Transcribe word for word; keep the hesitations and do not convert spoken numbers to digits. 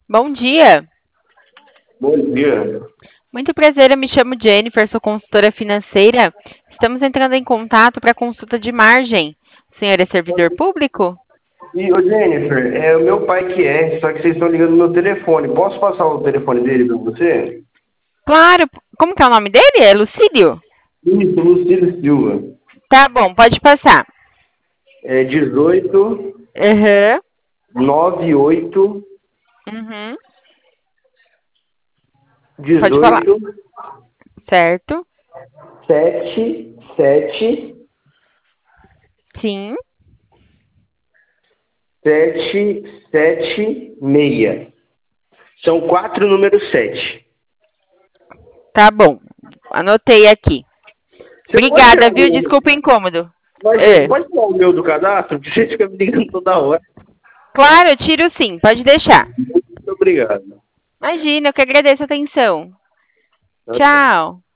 Bom dia. Bom dia. Muito prazer, eu me chamo Jennifer, sou consultora financeira. Estamos entrando em contato para consulta de margem. O senhor é servidor público? E, ô Jennifer, é o meu pai que é, só que vocês estão ligando no meu telefone. Posso passar o telefone dele para você? Claro. Como que é o nome dele? É Lucílio? Isso, Lucílio Silva. Tá bom, pode passar. É dezoito, Aham. noventa e oito, Uhum. Pode falar. dezoito, Certo. setenta e sete, Sim. setecentos e setenta e seis. São quatro números sete. Tá bom. Anotei aqui. Você pode tirar Obrigada, o viu? meu, Desculpa o incômodo. imagina, você É. pode tirar o meu do cadastro? Porque você fica me ligando toda hora. Claro, eu tiro sim. Pode deixar. Muito obrigado. Imagina, eu que agradeço a atenção. Tchau, tchau. Tchau.